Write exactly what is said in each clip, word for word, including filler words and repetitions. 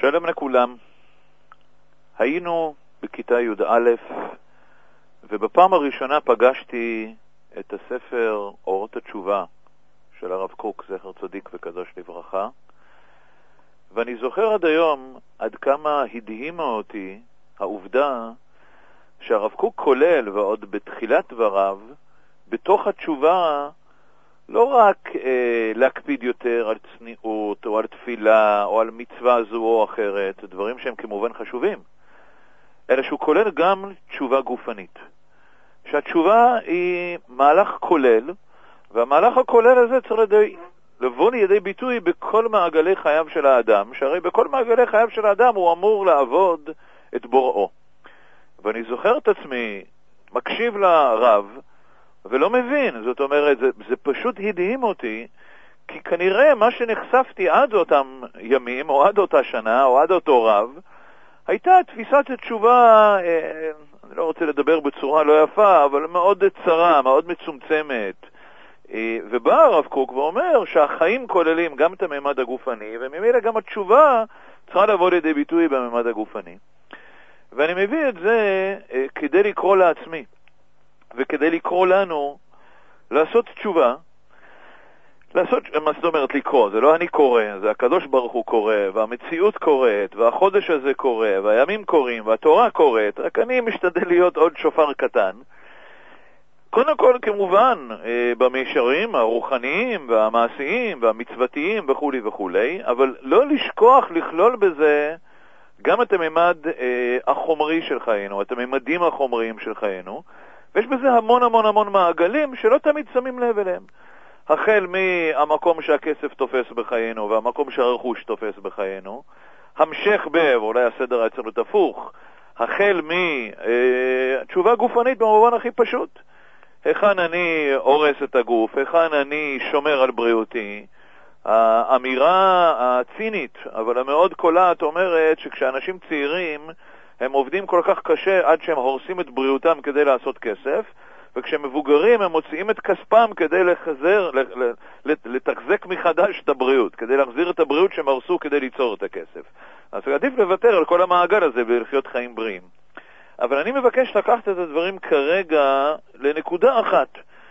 שלום לכולם. היינו בכיתה י' א', ובפעם הראשונה פגשתי את הספר אורות התשובה של הרב קוק, זכר צדיק וקדוש לברכה, ואני זוכר עד היום עד כמה הדהימה אותי העובדה שהרב קוק כולל, ועוד בתחילת דבריו, בתוך התשובה לא רק אה, להקפיד יותר על צניעות או על תפילה או על מצווה זו או אחרת, דברים שהם כמובן חשובים, אלא שהוא כולל גם תשובה גופנית. שהתשובה היא מהלך כולל, והמהלך הכולל הזה צריך לידי, לבוא לידי ביטוי בכל מעגלי חייו של האדם, שהרי בכל מעגלי חייו של האדם הוא אמור לעבוד את בוראו. ואני זוכר את עצמי, מקשיב לרב, ולא מבין, זאת אומרת, זה, זה פשוט הדהים אותי, כי כנראה מה שנחשפתי עד אותם ימים, או עד אותה שנה, או עד אותו רב, הייתה תפיסת התשובה, אה, אני לא רוצה לדבר בצורה לא יפה, אבל מאוד צרה, מאוד מצומצמת. אה, ובא הרב קוק ואומר שהחיים כוללים גם את הממד הגופני, וממילא גם התשובה צריכה לבוא לידי ביטוי בממד הגופני. ואני מביא את זה אה, כדי לקרוא לעצמי. וכדי לקרוא לנו לעשות תשובה, לעשות, מה זאת אומרת לקרוא? זה לא אני קורא, זה הקדוש ברוך הוא קורא, והמציאות קוראת, והחודש הזה קורא, והימים קוראים, והתורה קוראת, רק אני משתדל להיות עוד שופר קטן. קודם כל, כמובן, במישרים הרוחניים והמעשיים והמצוותיים וכו' וכו', אבל לא לשכוח לכלול בזה גם את הממד החומרי של חיינו, את הממדים החומריים של חיינו, ויש בזה המון המון המון מעגלים שלא תמיד שמים לב אליהם. החל מהמקום שהכסף תופס בחיינו והמקום שהרכוש תופס בחיינו, המשך ב, ואולי הסדר היה צריך להיות הפוך, החל מתשובה אה, גופנית במובן הכי פשוט. היכן אני הורס את הגוף, היכן אני שומר על בריאותי. האמירה הצינית, אבל המאוד קולעת, אומרת שכשאנשים צעירים הם עובדים כל כך קשה עד שהם הורסים את בריאותם כדי לעשות כסף, וכשמבוגרים הם מוציאים את כספם כדי לחזר, לתחזק מחדש את הבריאות, כדי להחזיר את הבריאות שהם הרסו כדי ליצור את הכסף. אז עדיף לוותר על כל המעגל הזה ולחיות חיים בריאים. אבל אני מבקש לקחת את הדברים כרגע לנקודה אחת,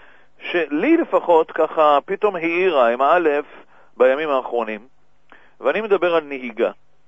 שלי לפחות ככה פתאום העירה עם א' בימים האחרונים, ואני מדבר על נהיגה.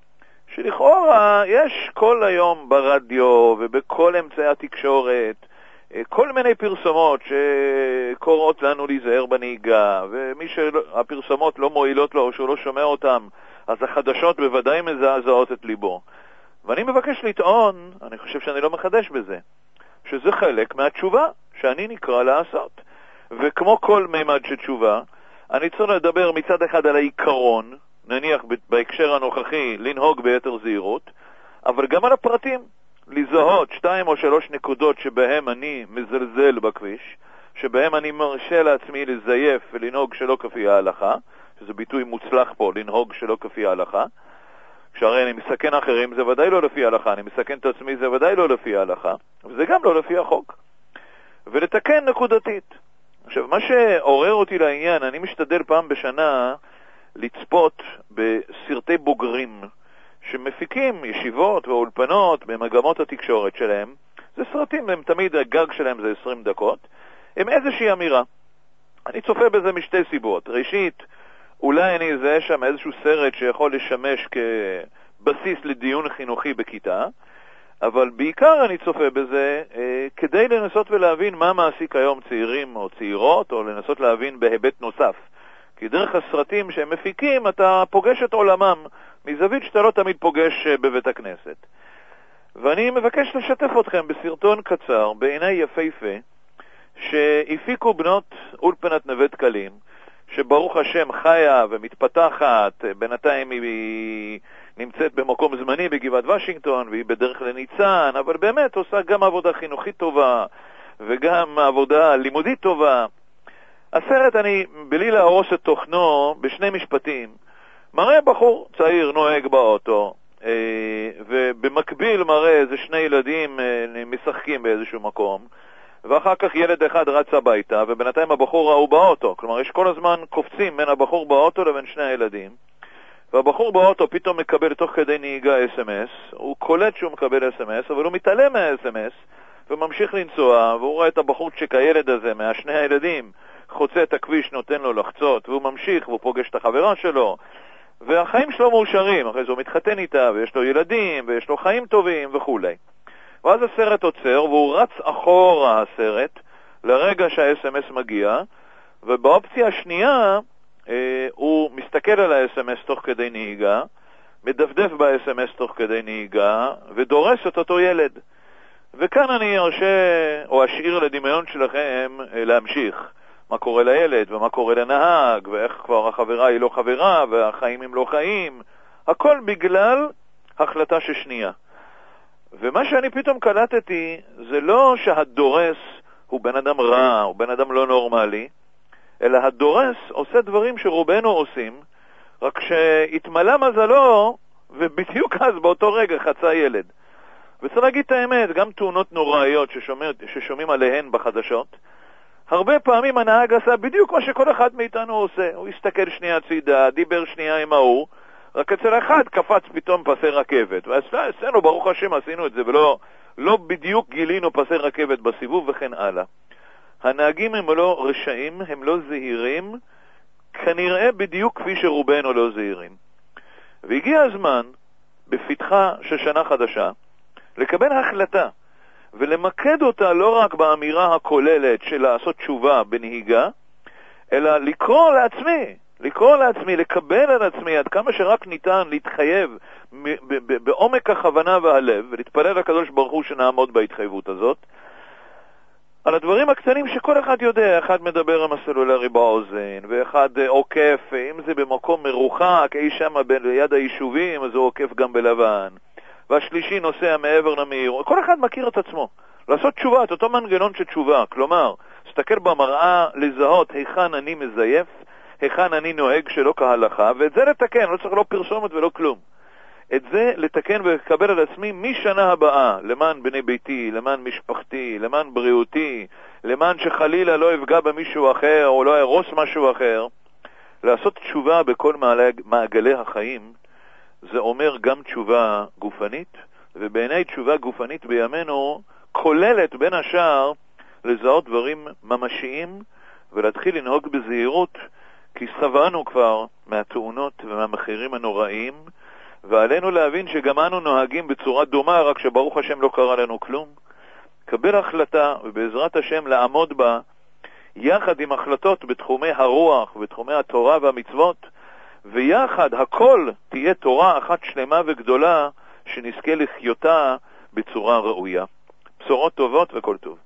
שלכאורה יש כל היום ברדיו ובכל אמצעי התקשורת כל מיני פרסומות שקוראות לנו להיזהר בנהיגה, ומי שהפרסומות לא מועילות לו או שהוא לא שומע אותם, אז החדשות בוודאי מזעזעות את ליבו. ואני מבקש לטעון, אני חושב שאני לא מחדש בזה, שזה חלק מהתשובה שאני נקרא לעשות. וכמו כל מימד של תשובה, אני צריך לדבר מצד אחד על העיקרון, נניח בהקשר הנוכחי לנהוג ביתר זהירות, אבל גם על הפרטים, לזהות שתיים או שלוש נקודות שבהם אני מזלזל בכביש, שבהם אני מרשה לעצמי לזייף ולנהוג שלא כפי ההלכה, שזה ביטוי מוצלח פה, לנהוג שלא כפי ההלכה, כשהרי אני מסכן אחרים זה ודאי לא לפי ההלכה, אני מסכן את עצמי זה ודאי לא לפי ההלכה, וזה גם לא לפי החוק. ולתקן נקודתית. עכשיו, מה שעורר אותי לעניין, אני משתדל פעם בשנה לצפות בסרטי בוגרים שמפיקים ישיבות ואולפנות במגמות התקשורת שלהם. זה סרטים, הם תמיד הגג שלהם זה עשרים דקות, עם איזושהי אמירה. אני צופה בזה משתי סיבות. ראשית, אולי אני אזהה שם איזשהו סרט שיכול לשמש כבסיס לדיון חינוכי בכיתה, אבל בעיקר אני צופה בזה אה, כדי לנסות ולהבין מה מעסיק היום צעירים או צעירות, או לנסות להבין בהיבט נוסף. כי דרך הסרטים שהם מפיקים אתה פוגש את עולמם מזווית שאתה לא תמיד פוגש בבית הכנסת. ואני מבקש לשתף אתכם בסרטון קצר, בעיני יפהפה, שהפיקו בנות אולפנת נווה דקלים, שברוך השם חיה ומתפתחת, בינתיים היא נמצאת במקום זמני בגבעת וושינגטון, והיא בדרך לניצן, אבל באמת עושה גם עבודה חינוכית טובה, וגם עבודה לימודית טובה. הסרט, אני, בלי להרוס את תוכנו, בשני משפטים, מראה בחור צעיר נוהג באוטו, ובמקביל מראה איזה שני ילדים משחקים באיזשהו מקום, ואחר כך ילד אחד רץ הביתה, ובינתיים הבחור הוא באוטו. כלומר, יש כל הזמן קופצים בין הבחור באוטו לבין שני הילדים. והבחור באוטו פתאום מקבל תוך כדי נהיגה אס אם אס, הוא קולט שהוא מקבל אס אם אס, אבל הוא מתעלם מה-אס אם אס, וממשיך לנסוע, והוא רואה את הבחורצ'יק הילד הזה, מהשני הילדים, חוצה את הכביש, נותן לו לחצות, והוא ממשיך, והוא פוגש את החברה שלו, והחיים שלו מאושרים, אחרי זה הוא מתחתן איתה, ויש לו ילדים, ויש לו חיים טובים וכו'. ואז הסרט עוצר, והוא רץ אחורה הסרט, לרגע שה-אס אם אס מגיע, ובאופציה השנייה, אה, הוא מסתכל על ה-אס אם אס תוך כדי נהיגה, מדפדף ב-אס אם אס תוך כדי נהיגה, ודורס את אותו ילד. וכאן אני ארשה, או אשאיר לדמיון שלכם, אה, להמשיך. מה קורה לילד, ומה קורה לנהג, ואיך כבר החברה היא לא חברה, והחיים הם לא חיים. הכל בגלל החלטה ששנייה. ומה שאני פתאום קלטתי, זה לא שהדורס הוא בן אדם רע, הוא בן אדם לא נורמלי, אלא הדורס עושה דברים שרובנו עושים, רק שהתמלא מזלו, ובדיוק אז באותו רגע חצה ילד. וצריך להגיד את האמת, גם תאונות נוראיות ששומע, ששומעים עליהן בחדשות, הרבה פעמים הנהג עשה בדיוק מה שכל אחד מאיתנו עושה. הוא הסתכל שנייה הצידה, דיבר שנייה עם ההוא, רק אצל אחד קפץ פתאום פסי רכבת. ועשינו, ברוך השם, עשינו את זה, ולא לא בדיוק גילינו פסי רכבת בסיבוב וכן הלאה. הנהגים הם לא רשעים, הם לא זהירים, כנראה בדיוק כפי שרובנו לא זהירים. והגיע הזמן, בפתחה של שנה חדשה, לקבל החלטה, ולמקד אותה לא רק באמירה הכוללת של לעשות תשובה בנהיגה, אלא לקרוא לעצמי, לקרוא לעצמי, לקבל על עצמי עד כמה שרק ניתן להתחייב בעומק הכוונה והלב, ולהתפלל לקדוש ברוך הוא שנעמוד בהתחייבות הזאת, על הדברים הקטנים שכל אחד יודע. אחד מדבר עם הסלולרי באוזן, ואחד עוקף, אם זה במקום מרוחק, אי שם ליד היישובים, אז הוא עוקף גם בלבן. והשלישי נוסע מעבר למהיר. כל אחד מכיר את עצמו. לעשות תשובה, את אותו מנגנון של תשובה. כלומר, סתכל במראה, לזהות היכן אני מזייף, היכן אני נוהג שלא כהלכה, ואת זה לתקן, לא צריך לא פרסומת ולא כלום. את זה לתקן ולקבל על עצמי משנה הבאה, למען בני ביתי, למען משפחתי, למען בריאותי, למען שחלילה לא יפגע במישהו אחר או לא ירוס משהו אחר. לעשות תשובה בכל מעגלי החיים, זה אומר גם תשובה גופנית, ובעיני תשובה גופנית בימינו כוללת בין השאר לזהות דברים ממשיים ולהתחיל לנהוג בזהירות, כי סבענו כבר מהתאונות ומהמחירים הנוראים, ועלינו להבין שגם אנו נוהגים בצורה דומה, רק שברוך השם לא קרה לנו כלום. קבל החלטה ובעזרת השם לעמוד בה יחד עם החלטות בתחומי הרוח ובתחומי התורה והמצוות, ויחד הכל תהיה תורה אחת שלמה וגדולה שנזכה לחיותה בצורה ראויה. בשורות טובות וכל טוב.